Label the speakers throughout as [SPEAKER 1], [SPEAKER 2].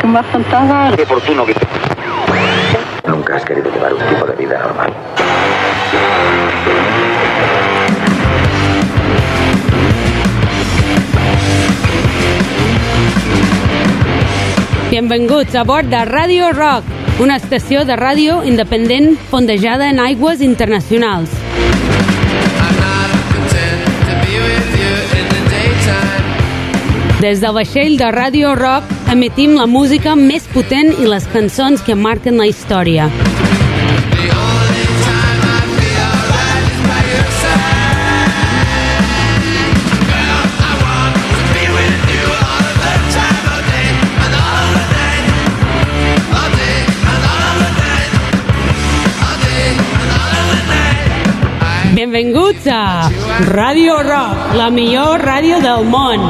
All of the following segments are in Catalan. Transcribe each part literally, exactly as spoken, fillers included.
[SPEAKER 1] mucho más contada.
[SPEAKER 2] Qué oportuno que... Nunca has querido llevar un tipo de vida normal.
[SPEAKER 3] Benvinguts a bord de Radio Rock, una estació de ràdio independent fondejada en aigües internacionals. Des del vaixell de Radio Rock emetim la música més potent i les cançons que marquen la història. Benvinguts a Radio Rock, la millor ràdio del món.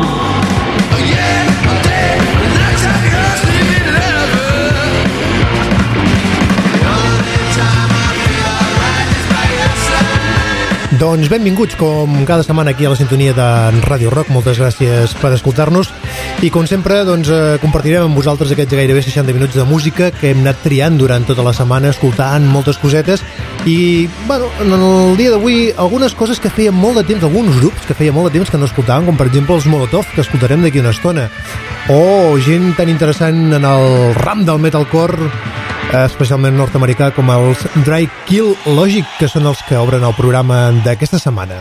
[SPEAKER 4] Doncs benvinguts, com cada setmana aquí a la sintonia de Radio Rock. Moltes gràcies per escoltar-nos. I com sempre, doncs, eh, compartirem amb vosaltres aquests gairebé seixanta minuts de música que hem anat triant durant tota la setmana, escoltant moltes cosetes. I, bueno, en el dia d'avui, algunes coses que feia molt de temps, alguns grups que feia molt de temps que no escoltàvem, com per exemple els Molotov, que escoltarem d'aquí una estona. O gent tan interessant en el ram del metalcore, especialment nord-americà, com els Dry Kill Logic, que són els que obren el programa d'aquesta setmana.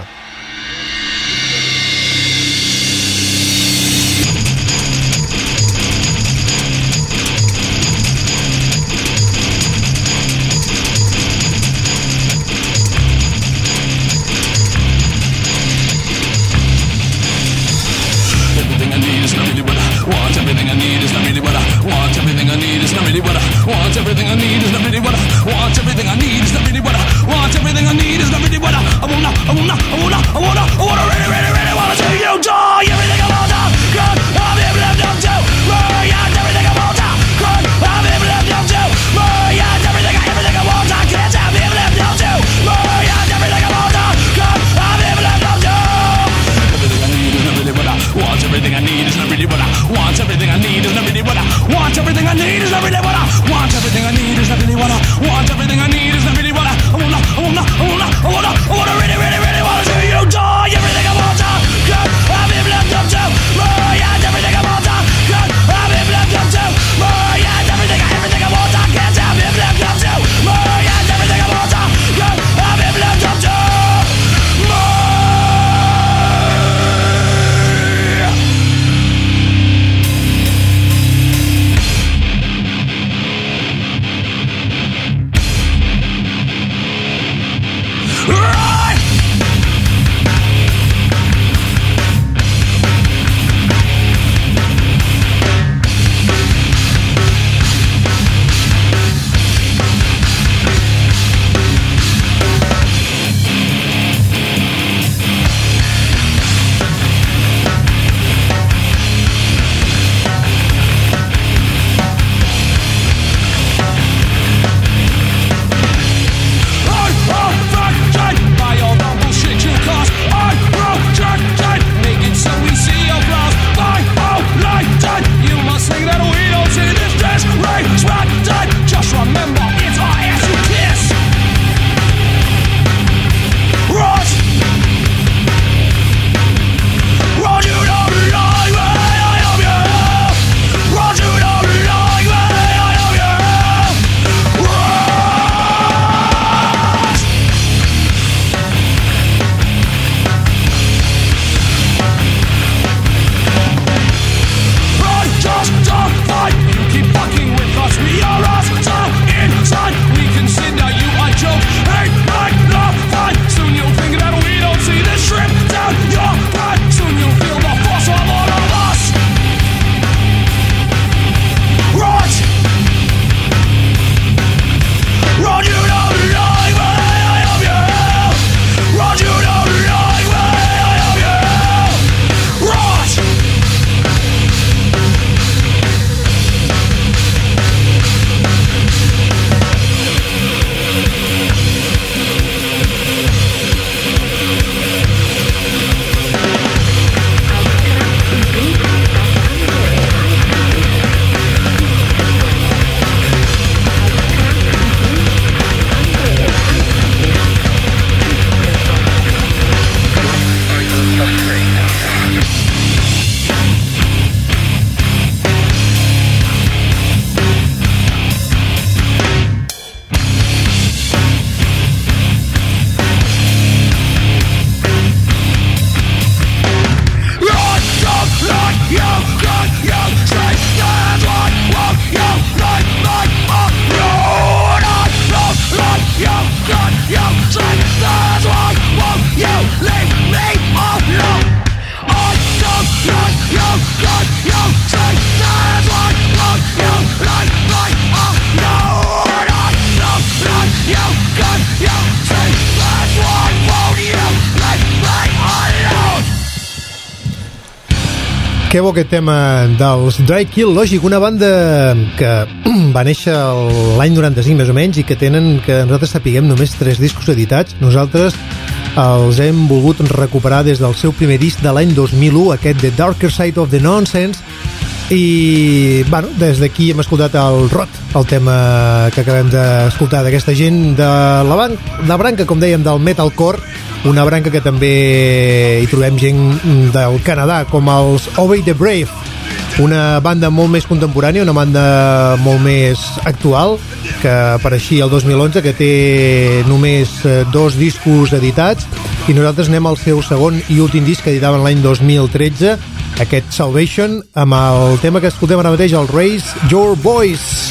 [SPEAKER 4] Que bo aquest tema dels Dry Kill Logic, una banda que va néixer l'any noranta-cinc més o menys i que tenen, que nosaltres sapiguem, només tres discos editats. Nosaltres els hem volgut recuperar des del seu primer disc de l'any dos mil u, aquest The Darker Side of the Nonsense, i bueno, des d'aquí hem escoltat el Rot, el tema que acabem d'escoltar d'aquesta gent de la, ban la branca, com dèiem, del metalcore, una branca que també hi trobem gent del Canadà, com els Obey the Brave, una banda molt més contemporània, una banda molt més actual, que apareixia el dos mil onze, que té només dos discos editats, i nosaltres anem al seu segon i últim disc que editaven l'any dos mil tretze, aquest Salvation, amb el tema que escoltem ara mateix, el Raise Your Voice.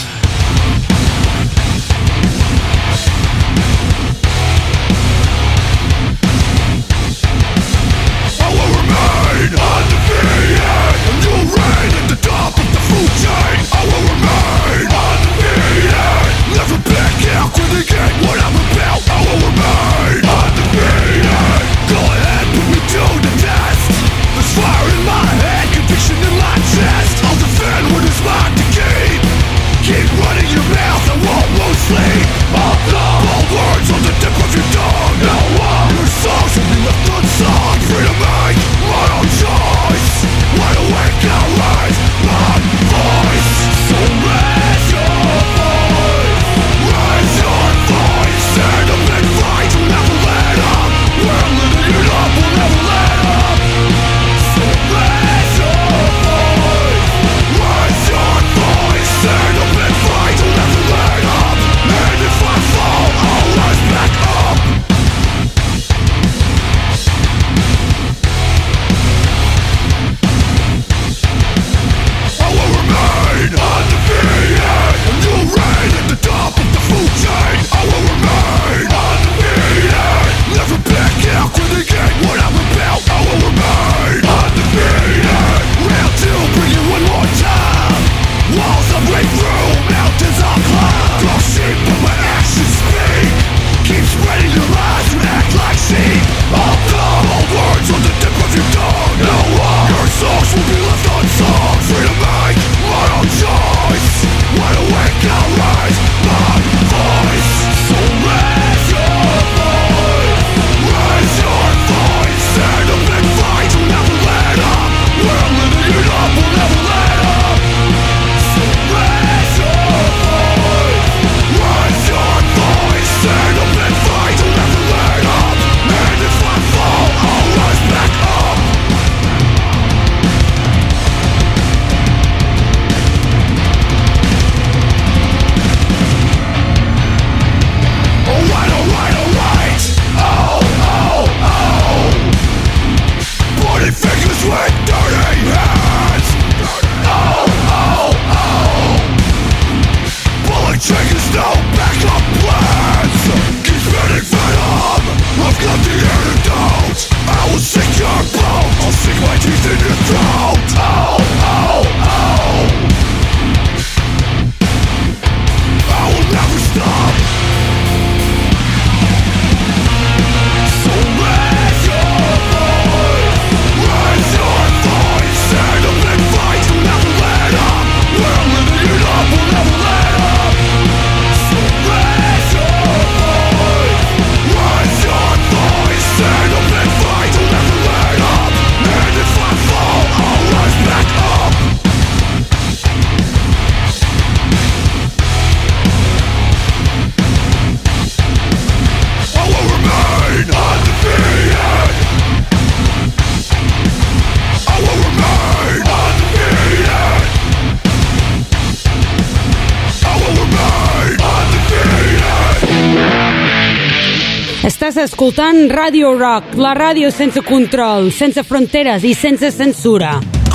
[SPEAKER 3] Estàs escoltant Radio Rock, la ràdio sense control, sense fronteres i sense censura.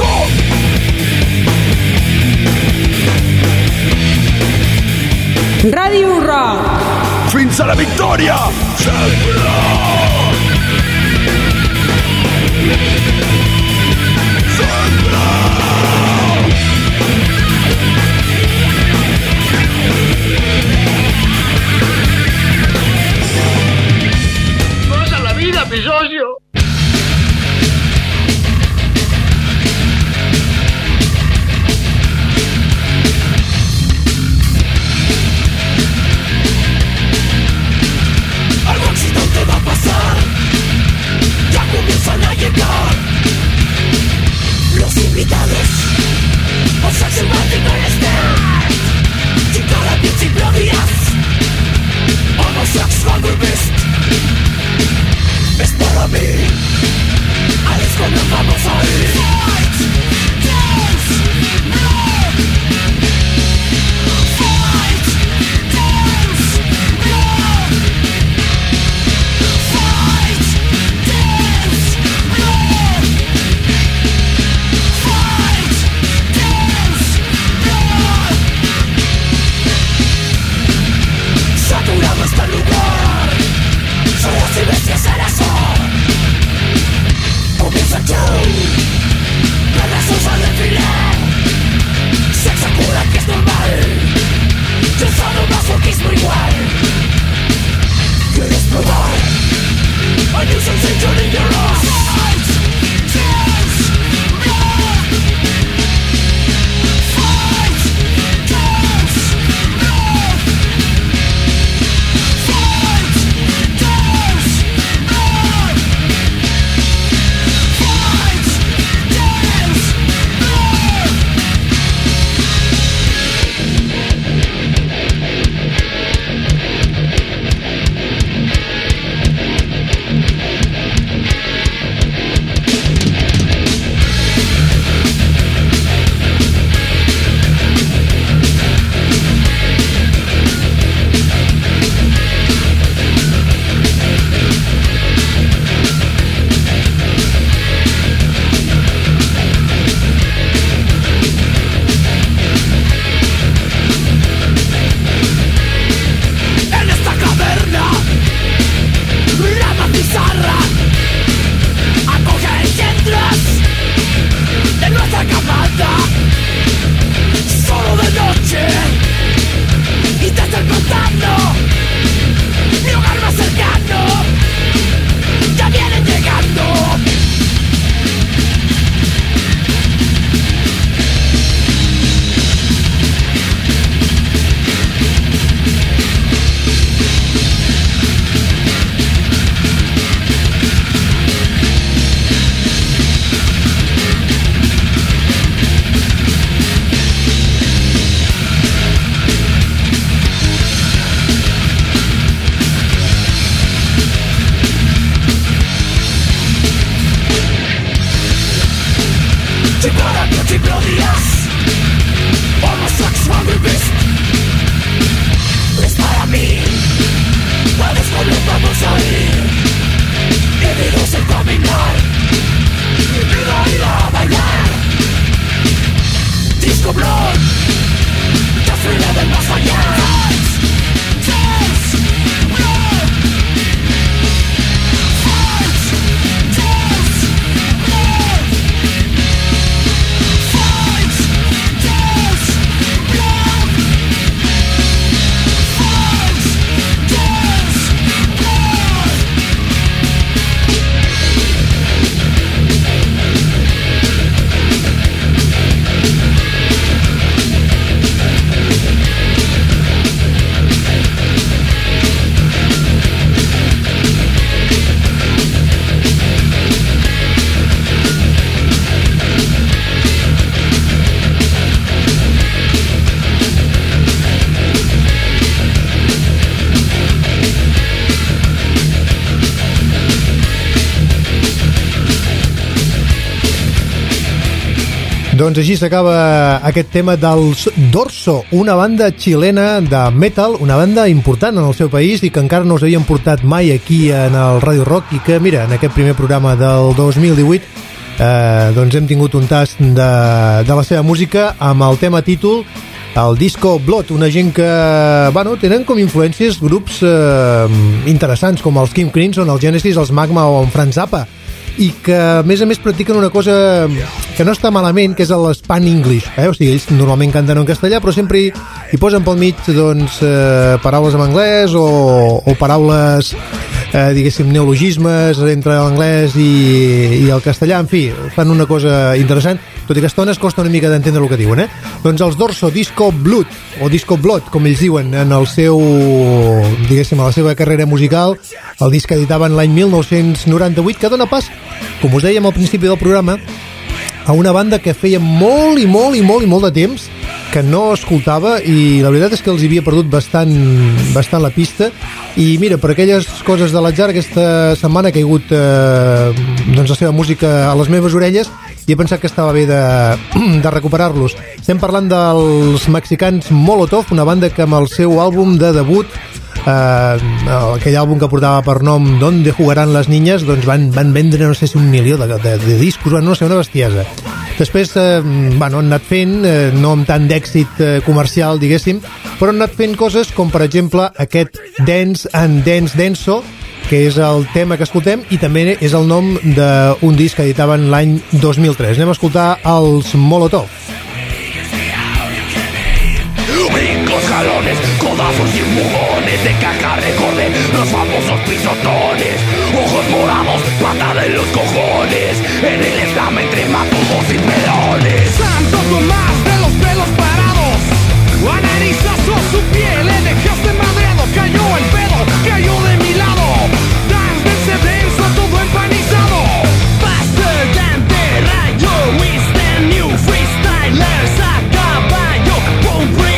[SPEAKER 3] Radio Rock.
[SPEAKER 1] Fins a la victòria! Sempre!
[SPEAKER 5] ¡Cosa la vida, mi socio!
[SPEAKER 4] Doncs així s'acaba aquest tema dels Dorso, una banda xilena de metal, una banda important en el seu país i que encara no us havien portat mai aquí en el Radio Rock i que, mira, en aquest primer programa del dos mil divuit eh, doncs hem tingut un tast de, de la seva música amb el tema títol el Disco Blood, una gent que, bueno, tenen com influències grups eh, interessants com els King Crimson, els Genesis, els Magma o en Frank Zappa i que a més a més practiquen una cosa que no està malament, que és l'Span English, eh? O sigui, ells normalment canten en castellà però sempre hi, hi posen pel mig doncs, eh, paraules en anglès o, o paraules eh, diguéssim neologismes entre l'anglès i, i el castellà, en fi, fan una cosa interessant, tot i que a estones costa una mica d'entendre el que diuen, eh? Doncs els Dorso, Disco Blood o Disco Blood, com ells diuen en el seu, diguéssim, a la seva carrera musical, el disc que editaven l'any mil nou-cents noranta-vuit, que dona pas, com us dèiem al principi del programa, a una banda que feia molt i molt i molt i molt de temps que no escoltava i la veritat és que els havia perdut bastant, bastant la pista i mira, per aquelles coses de l'atzar aquesta setmana ha caigut eh, doncs la seva música a les meves orelles i he pensat que estava bé de, de recuperar-los. Estem parlant dels mexicans Molotov, una banda que amb el seu àlbum de debut Uh, aquell àlbum que portava per nom Donde jugarán las niñas, doncs van, van vendre no sé si un milió de, de, de discos, no sé, una bestiesa. Després uh, bueno, han anat fent uh, no amb tant d'èxit uh, comercial, diguéssim, però han anat fent coses com per exemple aquest Dance and Dance Denso, que és el tema que escoltem i també és el nom d'un disc que editaven l'any dos mil tres. Anem a escoltar els Molotov.
[SPEAKER 1] Brincos, jalones, codazos y empujones de caja recordé los famosos pisotones, ojos morados, patada en los cojones, en el eslam entre matubos y melones. Santo Tomás de los pelos parados, analizazo su piel, le dejaste madreado, cayó el pedo, cayó de mi lado, dance, dense, denso, todo empanizado, faster than the rayo, we stand new freestylers a caballo, boom, break.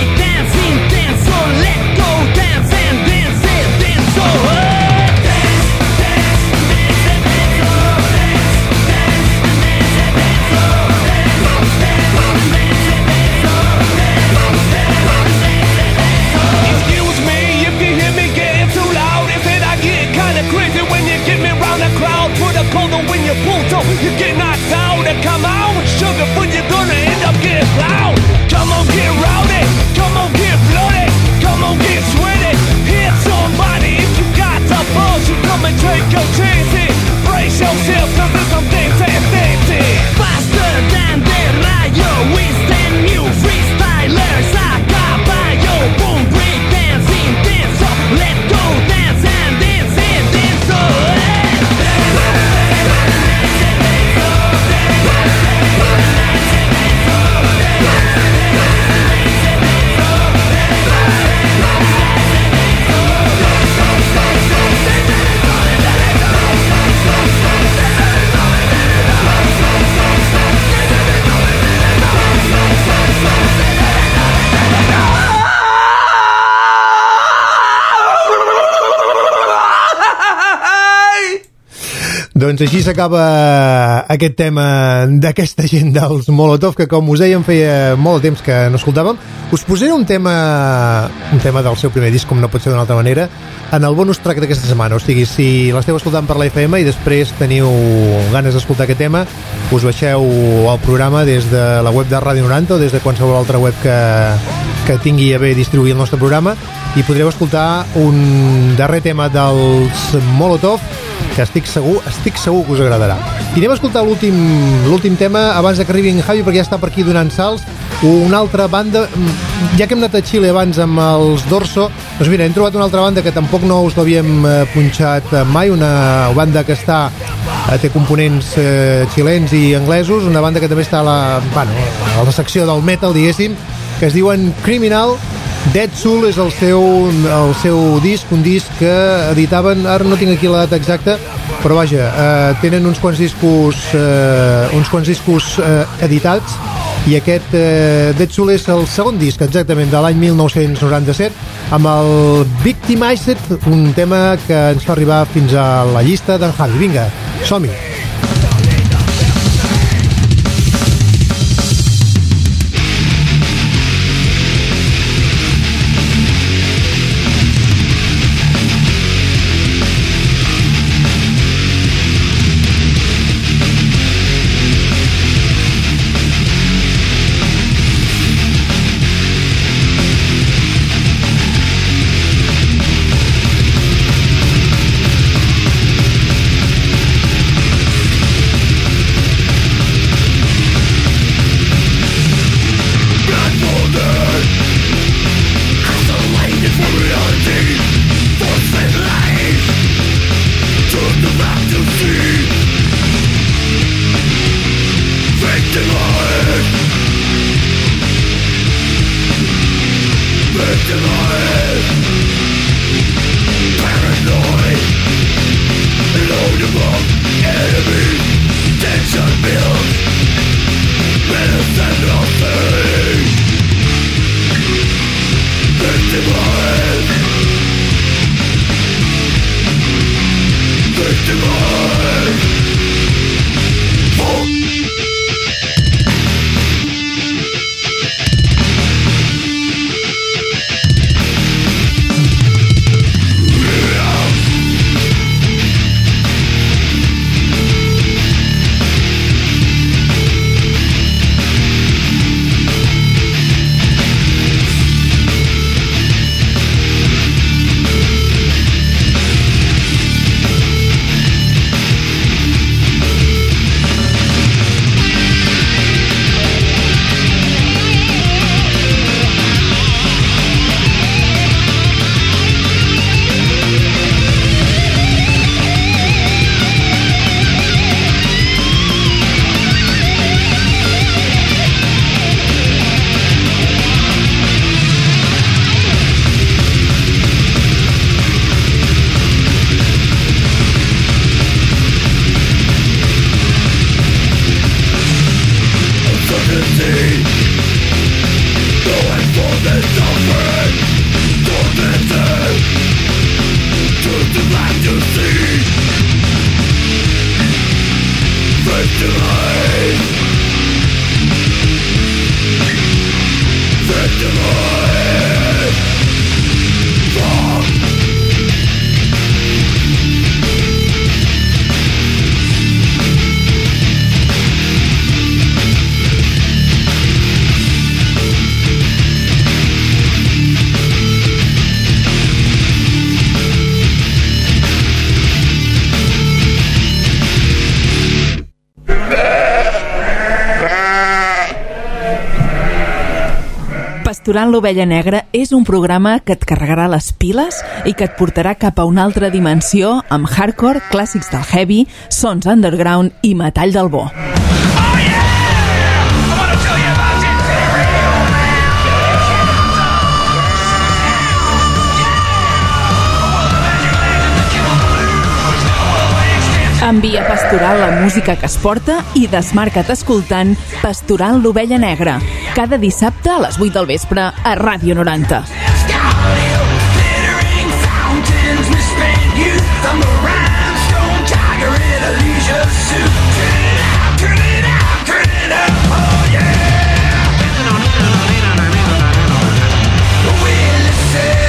[SPEAKER 4] Doncs així s'acaba aquest tema d'aquesta gent dels Molotov, que com us dèiem feia molt de temps que no escoltàvem. Us posaré un tema un tema del seu primer disc, com no pot ser d'una altra manera, en el bonus track d'aquesta setmana. O sigui, si l'esteu escoltant per la F M i després teniu ganes d'escoltar aquest tema, us baixeu el programa des de la web de Ràdio noranta o des de qualsevol altra web que, que tingui a bé distribuir el nostre programa, i podreu escoltar un darrer tema dels Molotov que estic segur, estic segur que us agradarà. I anem a escoltar l'últim l'últim tema abans de que arribi en Javi, perquè ja està per aquí donant salts. Una altra banda, ja que hem anat a Xile abans amb els Dorso, doncs mira, hem trobat una altra banda que tampoc no us l'havíem punxat mai, una banda que està té components eh, xilens i anglesos, una banda que també està a la, bueno, a la secció del metal, diguéssim, que es diuen Criminal. Dead Soul és el seu, el seu disc, un disc que editaven, ara no tinc aquí la data exacta, però vaja, eh, tenen uns quants discos, eh, uns quants discos eh, editats, i aquest eh, Dead Soul és el segon disc exactament de l'any mil nou-cents noranta-set, amb el Victimized, un tema que ens fa arribar fins a la llista d'en Javi. Vinga, som-hi!
[SPEAKER 6] Pasturant l'ovella negra és un programa que et carregarà les piles i que et portarà cap a una altra dimensió amb hardcore, clàssics del heavy, sons underground i metall del bo. Envia Pastoral la música que es porta i desmarca't escoltant Pasturant l'ovella negra, cada dissabte a les vuit del vespre a Ràdio noranta.
[SPEAKER 1] Glittering fountains, misspent youth, I'm a rhinestone tiger in a a leisure suit. Turn it out, turn it out, turn it up, oh yeah. We'll listen.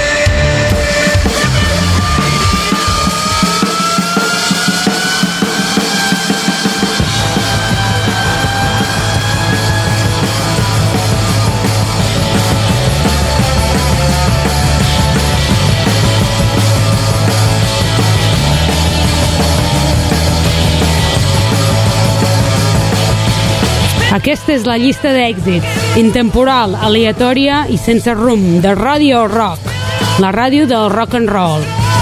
[SPEAKER 3] Aquesta és la llista d'èxits, intemporal, aleatòria i sense rumb, de Radio Rock, la ràdio del rock and roll.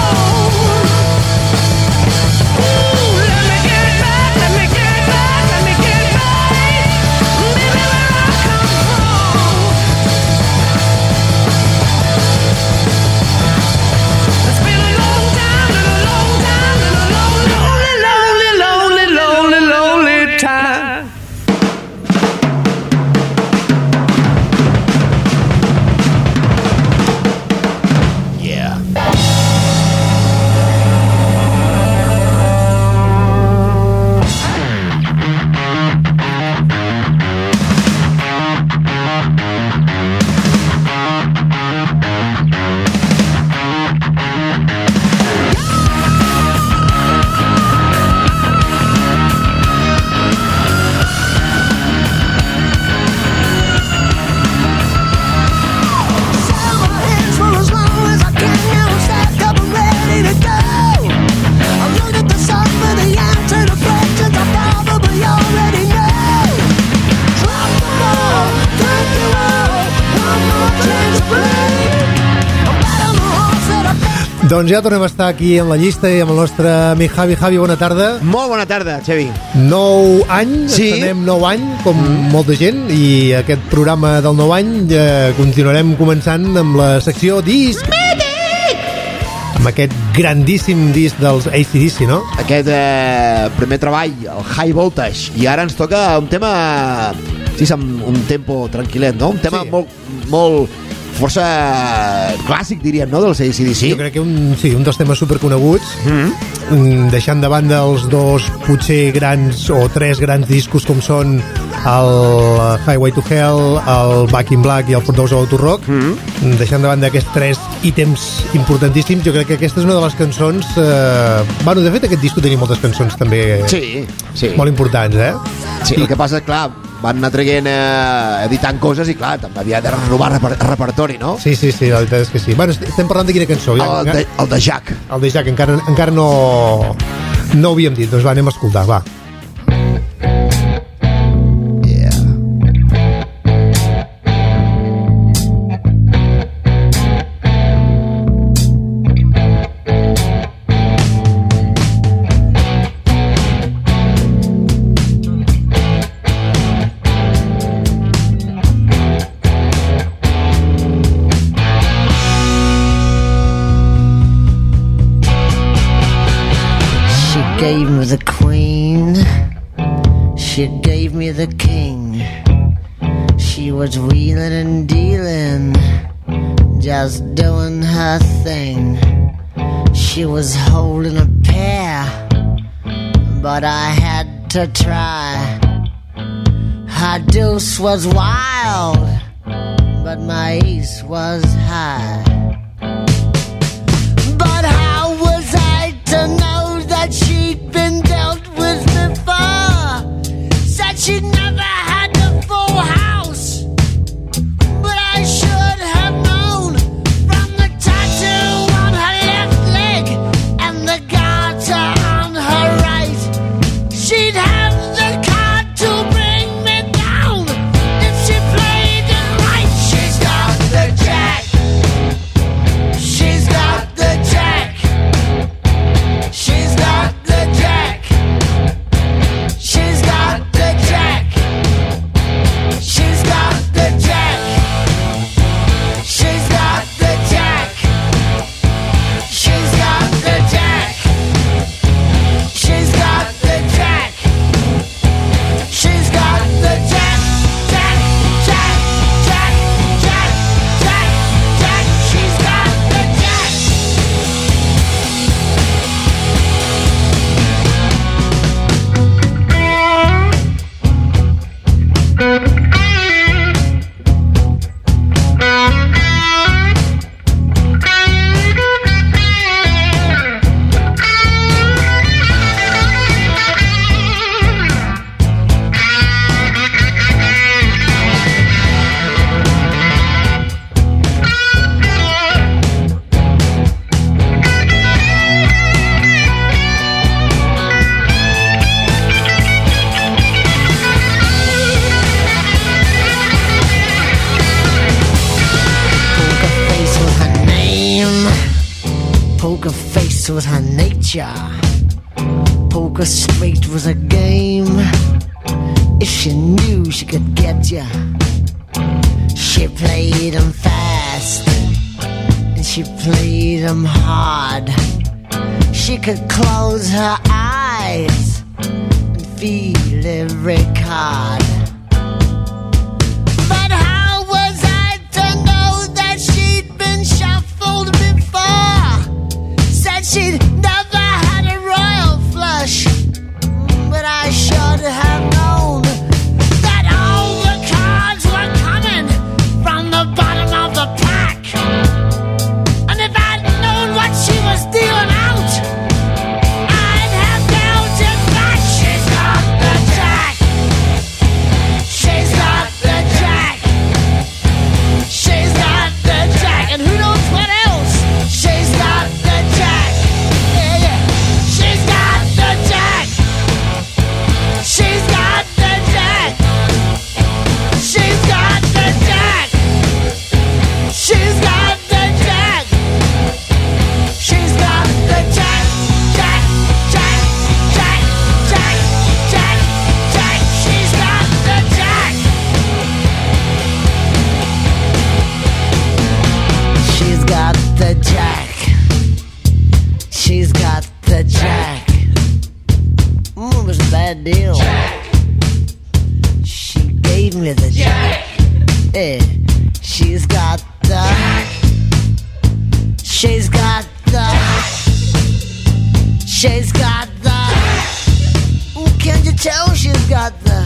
[SPEAKER 4] Doncs ja tornem a estar aquí en la llista i amb el nostre amic Javi. Javi, bona tarda.
[SPEAKER 7] Molt bona tarda, Xavi.
[SPEAKER 4] Nou any, sí. Estarem nou any, com mm. molta gent, i aquest programa del nou any eh, continuarem començant amb la secció disc. Mític! Amb aquest grandíssim disc dels A C D C, no?
[SPEAKER 7] Aquest eh, primer treball, el High Voltage. I ara ens toca un tema, sí, amb un tempo tranquil·let, no? Un tema sí. molt, molt... força clàssic, diríem, no?, dels A C D C.
[SPEAKER 4] Jo crec que un, sí, un dels temes superconeguts, mm-hmm. deixant de banda els dos potser grans o tres grans discos com són el Highway to Hell, el Back in Black i el For Those About to Rock, mm-hmm. deixant de banda aquests tres ítems importantíssims, jo crec que aquesta és una de les cançons eh... bueno, de fet aquest disco tenia moltes cançons també
[SPEAKER 7] sí, sí.
[SPEAKER 4] molt importants, eh?
[SPEAKER 7] Sí, el que passa, clar, van anar traient, eh, editant coses i clar, també havia de renovar reper repertori, no?
[SPEAKER 4] Sí, sí, sí, la veritat és que sí. Bueno, estem parlant de quina cançó? Ja,
[SPEAKER 7] el, de, el de Jack.
[SPEAKER 4] El de Jack, encara, encara no, no ho havíem dit, doncs va, anem a escoltar, va.
[SPEAKER 8] Gave me the queen, she gave me the king. She was wheeling and dealing, just doing her thing. She was holding a pair, but I had to try. Her deuce was wild, but my ace was high. But how was I to know that she'd been dealt with before? Said she'd never had the full house, but I should have known from the tattoo on her left leg and the garter on her right. She'd have the card to bring me down if she played it right. She's got the jack. She's got the jack. She's got the jack. She's got the jack. this was her nature. Poker straight was a game. If she knew she could get ya, she played 'em fast and she played 'em hard. She could close her eyes and feel every card. But how was I to know that she'd been shuffled before? Said she'd never had a royal flush, but I should have known that all the cards were coming from the bottom of the pack. And if I'd known what she was dealing out, I'd have dealt it back. She's got the jack. She's got the jack. She's got the jack. And who knows what else? She's got the jack. Yeah, yeah. She's got the jack. She's got the jack. She's got the jack. She's got the jack. She's got the jack. Jack, jack, jack, jack, jack, jack. She's got the jack. She's got the jack. She's got the jack. Mm, it was a bad deal. She gave me the jack. Yeah. She's got the. She's got the. She's got the. Ooh, can't you tell she's got the?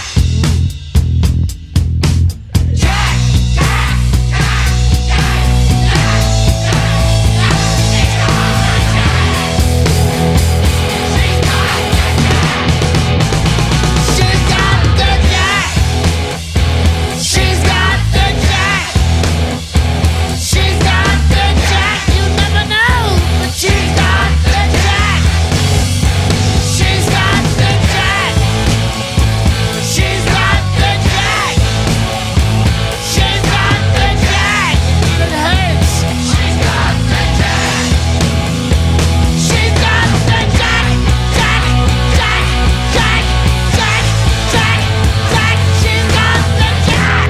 [SPEAKER 8] She's got the jack. She's got the jack. She's got the jack. You never know, but she's got the jack. She's got the jack. She's got the jack. She's got the jack. It hurts. She's got the jack. She's got the jack. Jack, jack, jack, jack, jack, jack. She's got the jack.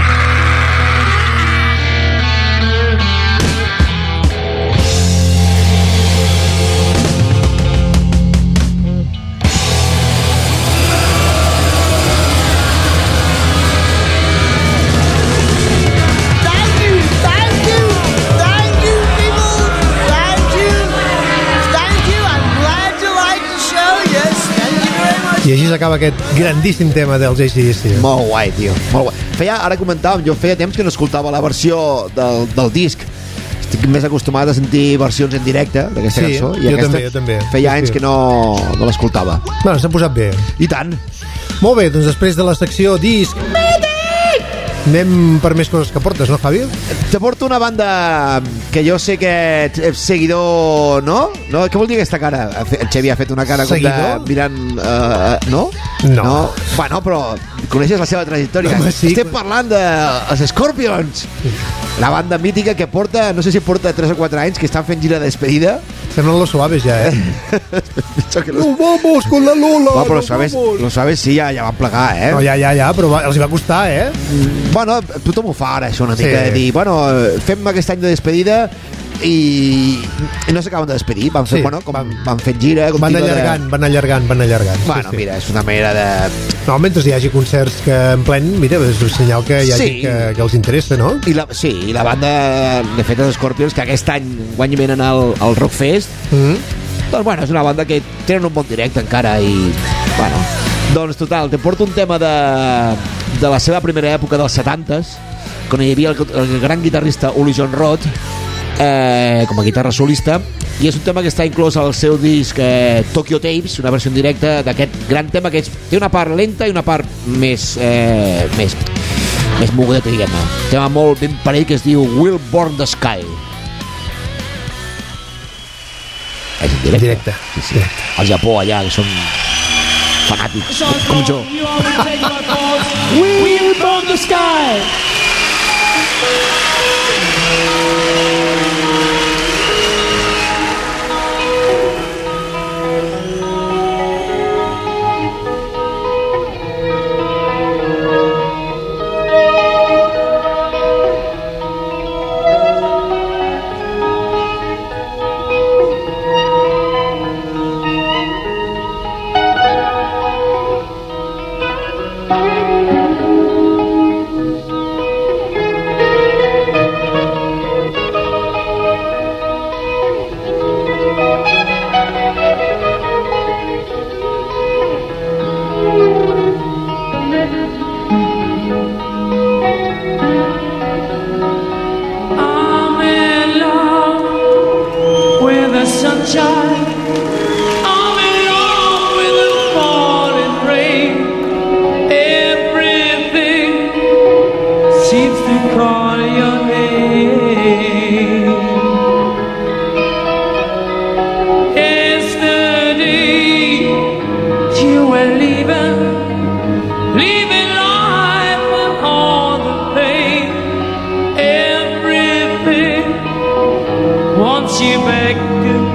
[SPEAKER 8] Thank you, thank you, thank you, people, thank you, thank you. I'm glad you like the show. Yes, thank you very much.
[SPEAKER 4] I així s'acaba aquest grandíssim tema dels A C D C.
[SPEAKER 7] Molt guai, tio, molt guai. Feia, ara comentàvem, jo feia temps que no escoltava la versió del, del disc. Estic més acostumat a sentir versions en directe d'aquesta
[SPEAKER 4] Sí,
[SPEAKER 7] cançó.
[SPEAKER 4] jo també, jo també.
[SPEAKER 7] Feia
[SPEAKER 4] Sí,
[SPEAKER 7] anys
[SPEAKER 4] sí.
[SPEAKER 7] que no, no l'escoltava.
[SPEAKER 4] Bueno, s'han posat bé.
[SPEAKER 7] I tant.
[SPEAKER 4] Molt bé, doncs després de la secció disc anem per més coses que portes, no, Javi?
[SPEAKER 7] Te porto una banda que jo sé que ets seguidor, no? no? Què vol dir aquesta cara? El Xevi ha fet una cara com
[SPEAKER 4] Seguidor?
[SPEAKER 7] de mirant... Uh, no?
[SPEAKER 4] No.
[SPEAKER 7] no? Bueno, però coneixes la seva trajectòria.
[SPEAKER 4] Home, sí.
[SPEAKER 7] Estem parlant de els Scorpions. La banda mítica que porta, no sé si porta tres o quatre anys, que estan fent gira de despedida.
[SPEAKER 4] Semblen los suaves ja, eh?
[SPEAKER 7] Pitjor que los...
[SPEAKER 4] ¡Nos vamos con la Lola!
[SPEAKER 7] No, però
[SPEAKER 4] nos
[SPEAKER 7] lo sabes,
[SPEAKER 4] vamos!
[SPEAKER 7] lo sabes, sí, ja, ja van plegar, eh?
[SPEAKER 4] No, ja, ja, ja, però va, els hi va costar, eh?
[SPEAKER 7] Bueno, tothom ho fa ara, això, una
[SPEAKER 4] Sí.
[SPEAKER 7] mica de dir, bueno, fem aquest any de despedida i, i no s'acaben de despedir, van, fer,
[SPEAKER 4] Sí,
[SPEAKER 7] bueno, com,
[SPEAKER 4] van-
[SPEAKER 7] van fent gira
[SPEAKER 4] Van
[SPEAKER 7] contínua
[SPEAKER 4] allargant, van allargant, van allargant.
[SPEAKER 7] de... Bueno,
[SPEAKER 4] sí, sí.
[SPEAKER 7] mira, és una manera de...
[SPEAKER 4] No, mentre hi hagi concerts que en plen, mira, és un senyal que hi ha
[SPEAKER 7] Sí.
[SPEAKER 4] gent que, que els interessa, no?
[SPEAKER 7] I la, sí, i la banda, de fet, els Scorpions, que aquest any guany venen al, al Rockfest,
[SPEAKER 4] Mm -hmm.
[SPEAKER 7] doncs, bueno, és una banda que tenen un bon directe encara i, bueno, doncs, total, te porto un tema de, de la seva primera època dels setantes, quan hi havia el, el gran guitarrista Uli John Roth, eh, com a guitarra solista, i és un tema que està inclòs al seu disc eh, Tokyo Tapes, una versió en directe d'aquest gran tema que és, té una part lenta i una part més eh, més, més mogudeta, diguem-ne, un tema molt ben parell que es diu Will Burn the Sky. És en directe,
[SPEAKER 4] Directe.
[SPEAKER 7] Sí, sí. Al Japó allà, que són fanàtics com jo.
[SPEAKER 5] Will burn the sky.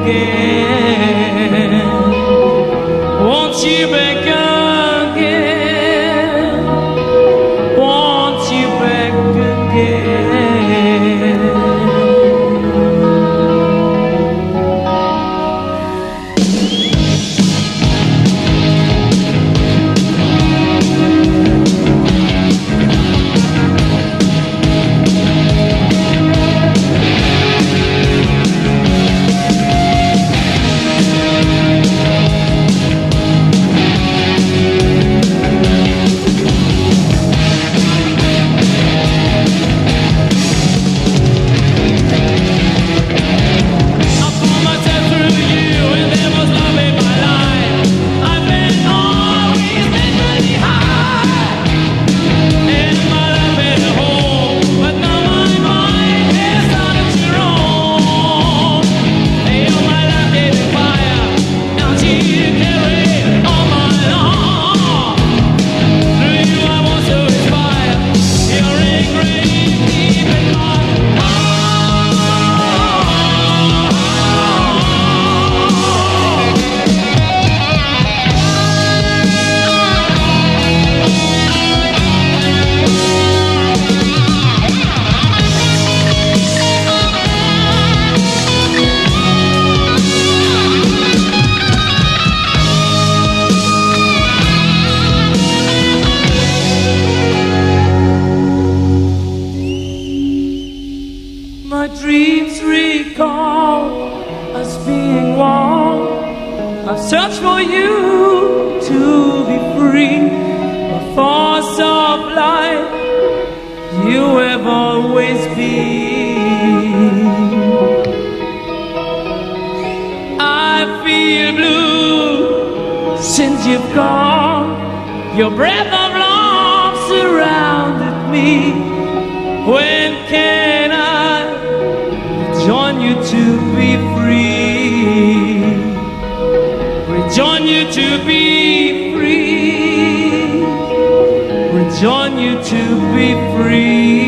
[SPEAKER 5] again. Want you back again. Want you back again.
[SPEAKER 9] Your breath of love surrounded me. When can I rejoin you to be free? Rejoin you to be free. Rejoin you to be free.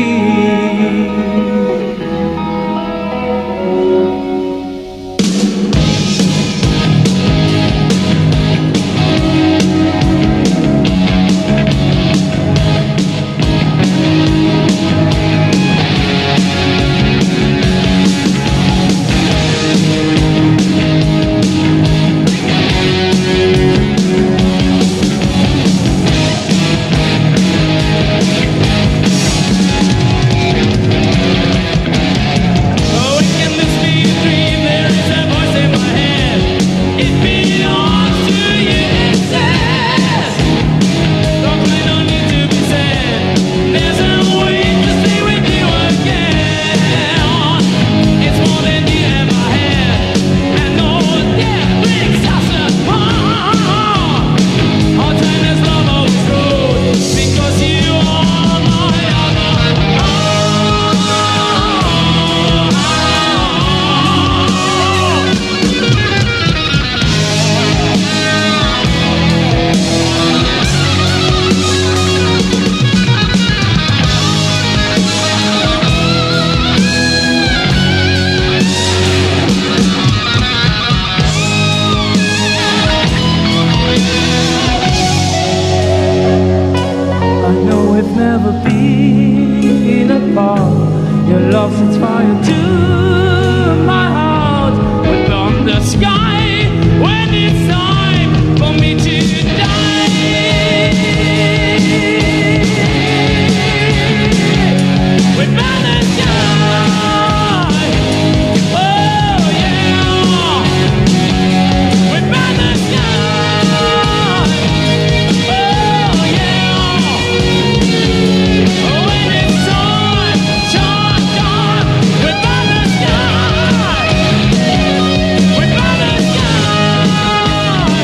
[SPEAKER 5] We're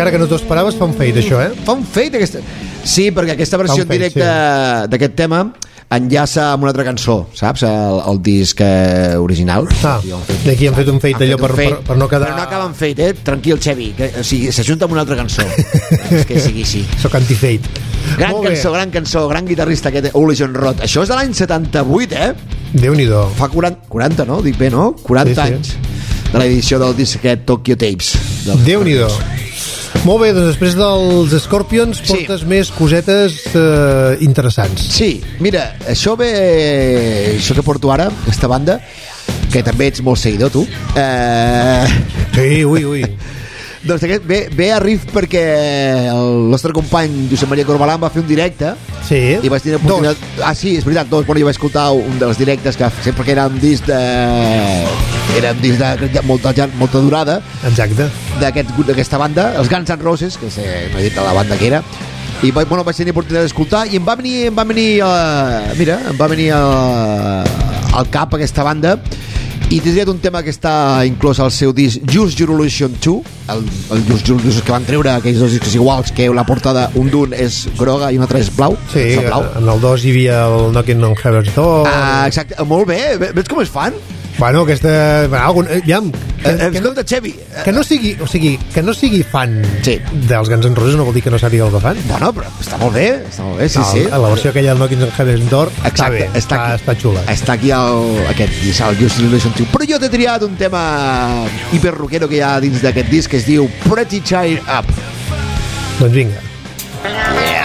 [SPEAKER 4] Encara que no t'ho esperaves, fa un fade, això, eh?
[SPEAKER 7] Fa un fade, aquesta... Sí, perquè aquesta versió en
[SPEAKER 4] fade,
[SPEAKER 7] directe sí. d'aquest tema enllaça amb una altra cançó, saps? El, el disc eh, original.
[SPEAKER 4] Ah, d'aquí han fet un fade d'allò per, per, per no quedar...
[SPEAKER 7] Però no acaba en fade, eh? Tranquil, Xevi. Que, o sigui, s'ajunta amb una altra cançó. És que sigui així.
[SPEAKER 4] Soc anti-fade.
[SPEAKER 7] Gran cançó, gran cançó, gran guitarrista aquest Uli John Roth. Això és de l'any setanta-vuit, eh?
[SPEAKER 4] Déu-n'hi-do.
[SPEAKER 7] Fa quaranta, quaranta, no? Dic bé, no? quaranta
[SPEAKER 4] sí,
[SPEAKER 7] anys
[SPEAKER 4] sí.
[SPEAKER 7] de l'edició del disc aquest Tokyo Tapes.
[SPEAKER 4] Déu-n'hi-do. Molt bé, doncs després dels Scorpions portes sí. més cosetes eh, interessants.
[SPEAKER 7] Sí, mira, això ve... Això que porto ara, aquesta banda, que també ets molt seguidor, tu. Eh...
[SPEAKER 4] Sí, ui, ui.
[SPEAKER 7] Doncs aquest ve, ve a riff perquè el nostre company Josep Maria Corbalán va fer un directe
[SPEAKER 4] sí.
[SPEAKER 7] i vaig tenir oportunitat... Dos. Ah, sí, és veritat, dos. Bueno, jo vaig escoltar un dels directes que sempre que era un disc de... Era un disc de, de molta, molta durada.
[SPEAKER 4] Exacte.
[SPEAKER 7] D'aquesta aquest, banda, els Guns N' Roses, que sé, no he dit la banda que era. I vaig, bueno, vaig tenir oportunitat d'escoltar i em va venir... Em va venir uh, mira, em va venir uh, al cap aquesta banda. I t'he triat un tema que està inclòs al seu disc Use Your Illusion dos, el, el Use Your Illusion que van treure, aquells dos discs iguals, que la portada un d'un és groga i un altre és blau.
[SPEAKER 4] Sí,
[SPEAKER 7] blau.
[SPEAKER 4] En el dos hi havia el Knocking on Heaven's Door.
[SPEAKER 7] Ah, exacte, molt bé, veig com es fan?
[SPEAKER 4] Bueno, aquesta... Bueno, algun, ja, que,
[SPEAKER 7] eh,
[SPEAKER 4] que, no,
[SPEAKER 7] Xevi,
[SPEAKER 4] que no sigui, o sigui, que no sigui fan
[SPEAKER 7] sí.
[SPEAKER 4] dels Guns N' Roses no vol dir que no sàpiga el que fan.
[SPEAKER 7] Bueno, però està molt bé, està molt bé, sí,
[SPEAKER 4] no,
[SPEAKER 7] sí.
[SPEAKER 4] La versió aquella del Knocking on Heaven's Door està bé, està, està, està xula.
[SPEAKER 7] Està aquí el, aquest disc, el Just Relation dos. Però jo t'he triat un tema hiperroquero que hi ha dins d'aquest disc que es diu Pretty Child Up.
[SPEAKER 4] Doncs vinga.
[SPEAKER 7] Yeah.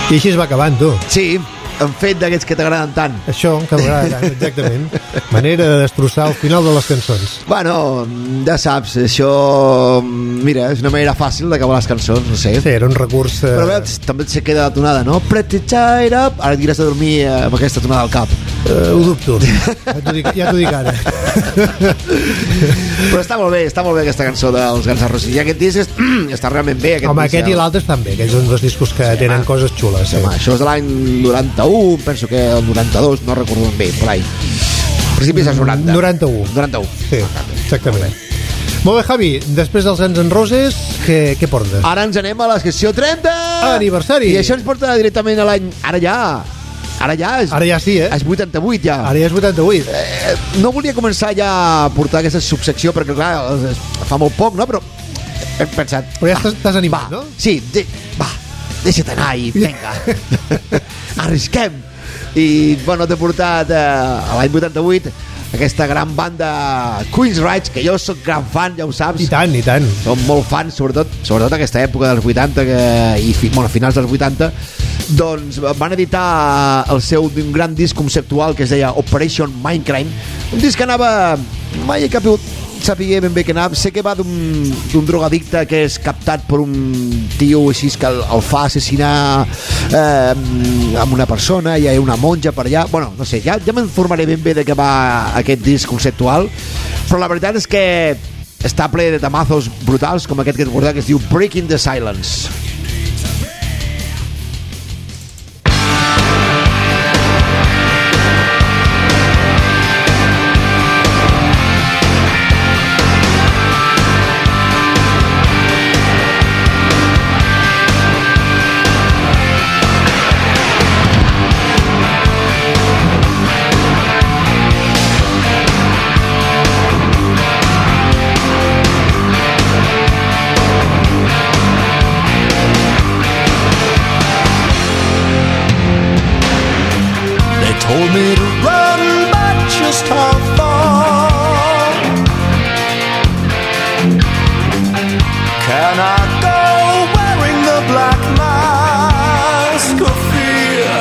[SPEAKER 4] I així es va acabant, tu.
[SPEAKER 7] Sí, en fet d'aquests que t'agraden tant.
[SPEAKER 4] Això, que m'agrada tant, exactament. Manera de destrossar el final de les cançons.
[SPEAKER 7] Bueno, ja saps, això... Mira, és una manera fàcil d'acabar les cançons, no sé.
[SPEAKER 4] Sí, era un recurs... Eh...
[SPEAKER 7] Però veus, també se queda la tonada, no? Pretty tied up. Ara et diràs de dormir amb aquesta tonada al cap.
[SPEAKER 4] Uh, ho dubto. Ja t'ho dic, ja t'ho dic ara.
[SPEAKER 7] Però està molt bé, està molt bé aquesta cançó dels Guns N' Roses. I aquest disc és, està realment bé. Aquest
[SPEAKER 4] Home,
[SPEAKER 7] disc,
[SPEAKER 4] aquest
[SPEAKER 7] ja.
[SPEAKER 4] I l'altre estan bé. Aquests són dos discos que sí, tenen home. Coses xules. Sí.
[SPEAKER 7] Home, això és de l'any noranta-u, penso que el noranta-dos, no recordo ben bé, per ahí. Principis dels noranta.
[SPEAKER 4] noranta-u.
[SPEAKER 7] noranta-u.
[SPEAKER 4] Sí, exactament. Molt bé, Javi, després dels Guns N' Roses, què, què porta?
[SPEAKER 7] Ara ens anem a la secció trenta!
[SPEAKER 4] Aniversari!
[SPEAKER 7] I això ens porta directament a l'any... Ara ja... Ara ja és...
[SPEAKER 4] Ara ja sí, eh?
[SPEAKER 7] És vuitanta-vuit, ja.
[SPEAKER 4] Ara ja és vuitanta-vuit.
[SPEAKER 7] Eh, no volia començar ja a portar aquesta subsecció, perquè, clar, fa molt poc, no? Però hem pensat...
[SPEAKER 4] Però ja t'has animat,
[SPEAKER 7] va,
[SPEAKER 4] no?
[SPEAKER 7] Sí, de, va, deixa't anar i vinga. Arrisquem. I, bueno, t'he portat eh, a l'any vuitanta-vuit aquesta gran banda Queen's Rights, que jo sóc gran fan, ja ho saps.
[SPEAKER 4] I tant, i tant.
[SPEAKER 7] Som molt fans, sobretot sobretot aquesta època dels vuitanta que, i fi, bueno, finals dels vuitanta. Doncs van editar el seu un gran disc conceptual que es deia Operation Mindcrime, un disc que anava, mai he caput sapigué ben bé que anava, sé que va d'un drogadicte que és captat per un tio així que el, el fa assassinar eh, amb una persona, i hi ha una monja per allà, bueno, no sé, ja, ja m'informaré ben bé de què va aquest disc conceptual, però la veritat és que està ple de temazos brutals com aquest que et porta, que es diu Breaking the Silence.
[SPEAKER 10] Told me to run, but just how far can I go wearing the black mask of fear?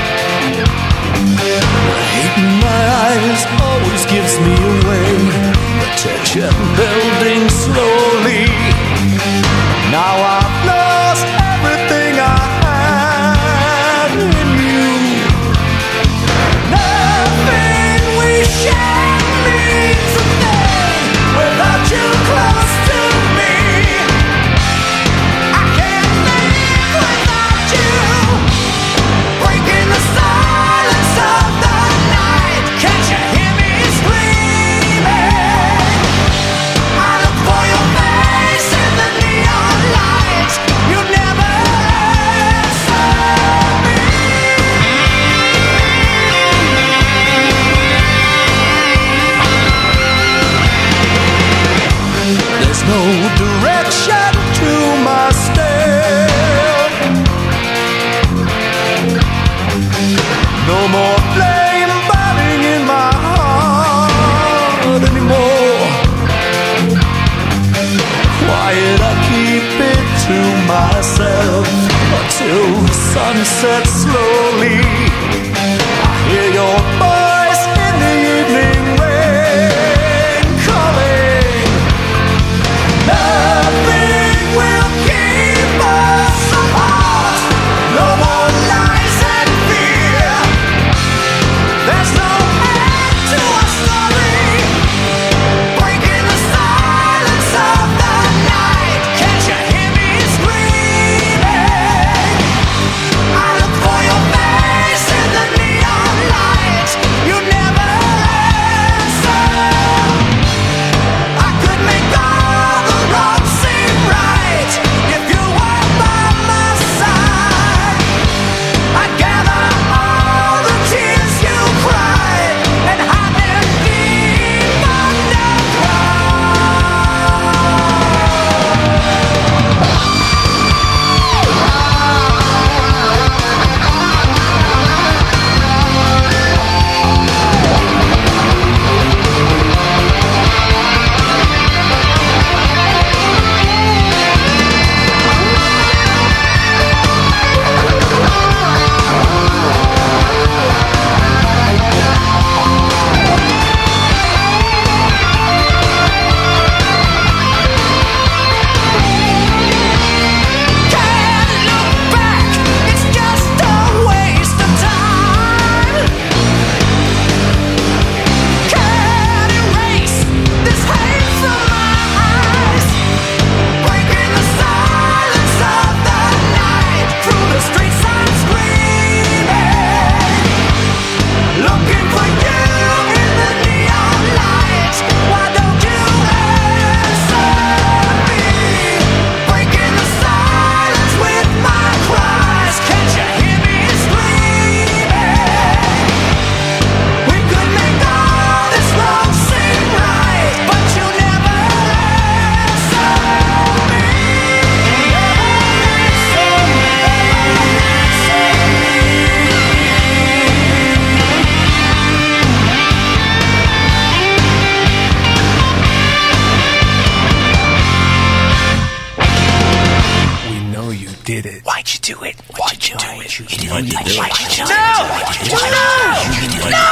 [SPEAKER 10] The hate in my eyes always gives me away. The tension building slowly. Now I've lost everything I had in you. Without you close to me, I can't live without you. Breaking the silence of the night, can't you hear me screaming? I look for your face in the neon lights. You never saw me. There's no direction to my step. No more blame burning in my heart anymore. Quiet, I keep it to myself until the sun sets slowly. I hear your voice in the evening rain calling. Nothing will keep us apart. No more lies and fear. There's no end to our story. Breaking the silence of the night. Can't you hear me screaming? I look for your
[SPEAKER 1] do it. Watch you do it. You do it. Watch you do it.
[SPEAKER 7] No! No!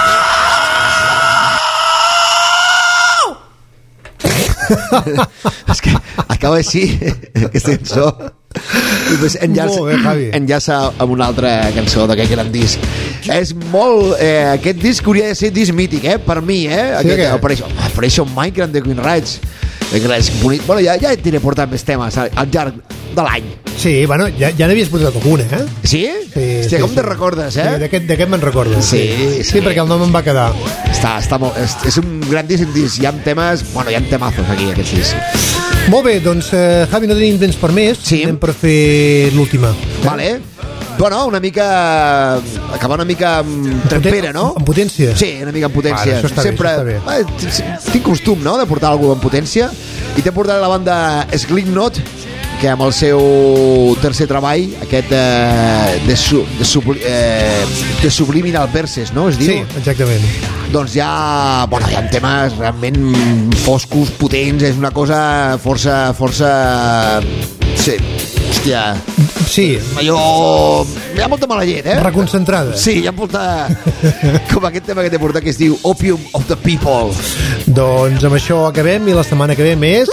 [SPEAKER 7] És que acaba així aquesta cançó i pues enllaça,
[SPEAKER 4] bé,
[SPEAKER 7] enllaça amb una altra cançó d'aquest gran disc. És molt eh, aquest disc hauria de ser disc mític, eh, per mi, eh,
[SPEAKER 4] sí,
[SPEAKER 7] aquest,
[SPEAKER 4] que...
[SPEAKER 7] Operation, Operation Minecraft de Queen Rights. És bonic. Bueno, ja, ja et diré portant més temes al, al llarg de l'any.
[SPEAKER 4] Sí, bueno, ja, ja n'havies posat algun, eh?
[SPEAKER 7] Sí?
[SPEAKER 4] Sí,
[SPEAKER 7] Hòstia,
[SPEAKER 4] sí,
[SPEAKER 7] com
[SPEAKER 4] sí.
[SPEAKER 7] te recordes, eh?
[SPEAKER 4] Sí, d'aquest me'n recordo.
[SPEAKER 7] Sí,
[SPEAKER 4] sí,
[SPEAKER 7] sí.
[SPEAKER 4] sí, perquè el nom em va quedar.
[SPEAKER 7] Està, està molt, és, és un gran disc, un disc. Hi ha temes, bueno, hi ha temazos aquí, aquest disc.
[SPEAKER 4] Molt bé, doncs, eh, Javi, no tenim temps per més.
[SPEAKER 7] Sí.
[SPEAKER 4] Anem per fer l'última.
[SPEAKER 7] Vale. Bueno, una mica... acabar una mica amb trempera, no?
[SPEAKER 4] Amb potència?
[SPEAKER 7] Sí, una mica amb potència.
[SPEAKER 4] Vale, això està
[SPEAKER 7] Sempre,
[SPEAKER 4] bé, això està
[SPEAKER 7] bé. Tinc costum, no?, de portar alguna amb potència. I t'he portat la banda Slipknot, que amb el seu tercer treball, aquest eh, de, su, de, subli, eh, de Subliminal Verses, no? Es diu?
[SPEAKER 4] Sí, exactament.
[SPEAKER 7] Doncs hi ha, bueno, hi ha temes realment foscos, potents, és una cosa força, força... Sí, hòstia...
[SPEAKER 4] Sí.
[SPEAKER 7] Allò... Hi ha molta mala llet, eh?
[SPEAKER 4] Reconcentrada.
[SPEAKER 7] Sí, hi ha molta... Com aquest tema que t'he portat que es diu Opium of the People.
[SPEAKER 4] Doncs amb això acabem i la setmana que ve més...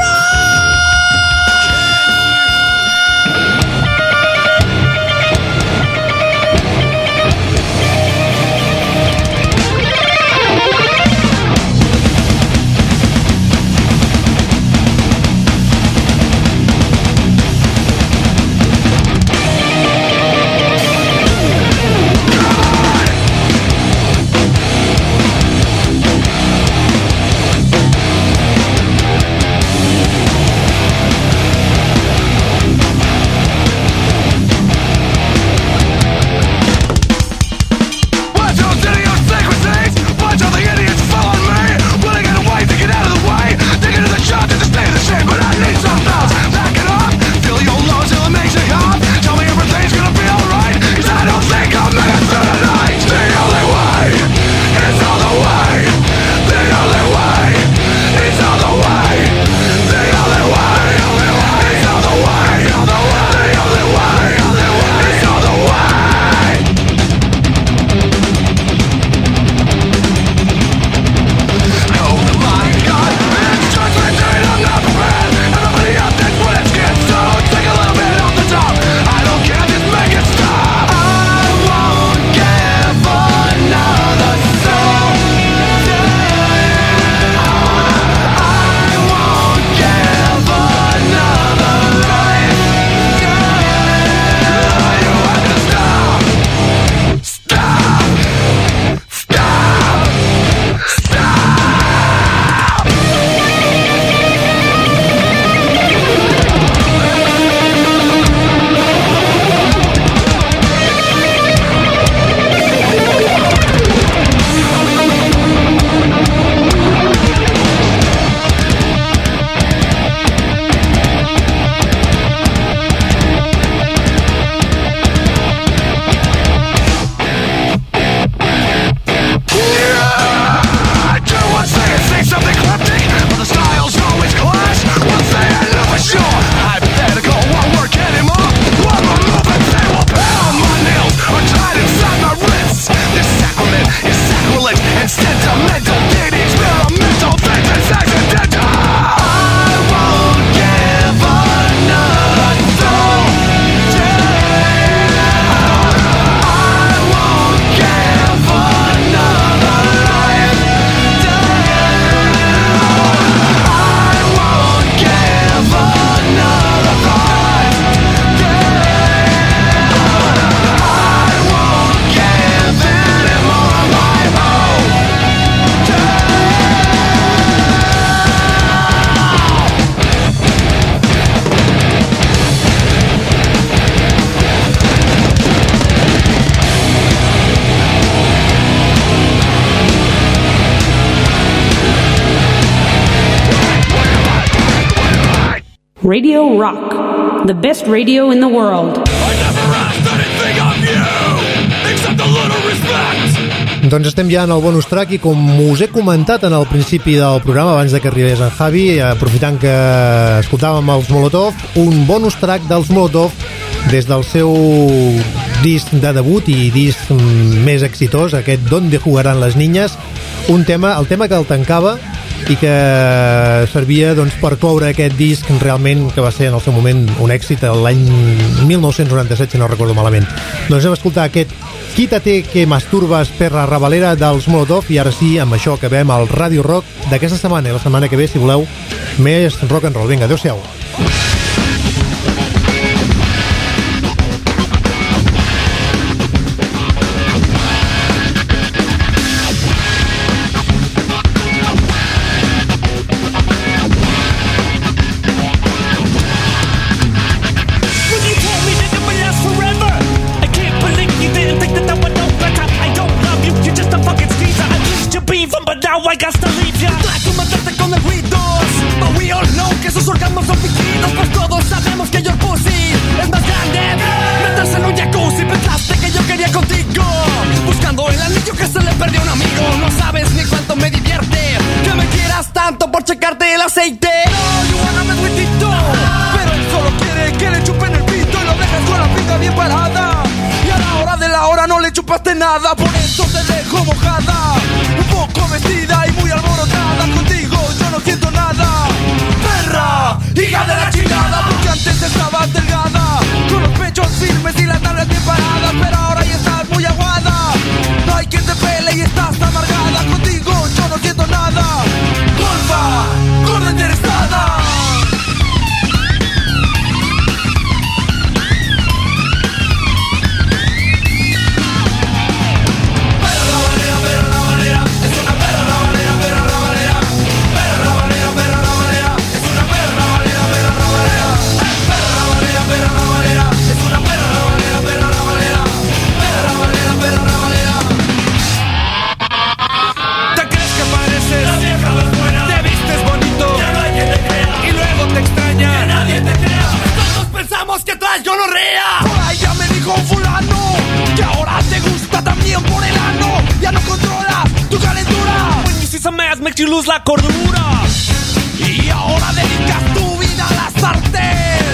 [SPEAKER 3] Radio Rock, the best radio in the world.
[SPEAKER 1] I never asked anything of you, except a little respect.
[SPEAKER 4] Doncs estem ja en el bonus track i com us he comentat en el principi del programa, abans de que arribés en Javi, aprofitant que escoltàvem els Molotov, un bonus track dels Molotov des del seu disc de debut i disc més exitós, aquest Donde jugarán las niñas, un tema, el tema que el tancava i que servia doncs, per cloure aquest disc realment que va ser en el seu moment un èxit l'any mil nou-cents noranta-set, si no recordo malament. Doncs hem escoltat aquest Quítate que masturbas perra rabalera dels Molotov i ara sí, amb això acabem el Radio Rock d'aquesta setmana i la setmana que ve, si voleu, més rock and roll. Vinga, adeu-siau.
[SPEAKER 10] I got to leave ya. Trato de matarte con el ruidos, but we all know que esos orgasmos son fingidos, pues todos sabemos que your pussy es más grande. Meterse en un jacuzzi, pensaste que yo quería contigo, buscando el anillo que se le perdió a un amigo. No sabes ni cuánto me divierte que me quieras tanto por checarte el aceite. No, you wanna mess with Tito, pero él solo quiere que le chupen el pito y lo dejas con la pinga bien parada. Y a la hora de la hora no le chupaste nada, por eso te dejo mojada, un poco vestida y muy alborotada. Contigo yo no siento nada, perra, hija de la chingada, porque antes estabas delgada, con los pechos firmes y las nalgas bien paradas, pero ahora ya estás muy aguada. No hay quien te pele y estás amargada. Contigo yo no siento nada, golfa, gorda interesada. Que traes gonorrea. Por ahí ya me dijo un fulano que ahora te gusta también por el ano. Ya no controlas tu calentura. When you see some ass makes you lose la cordura. Y ahora dedicas tu vida a las artes.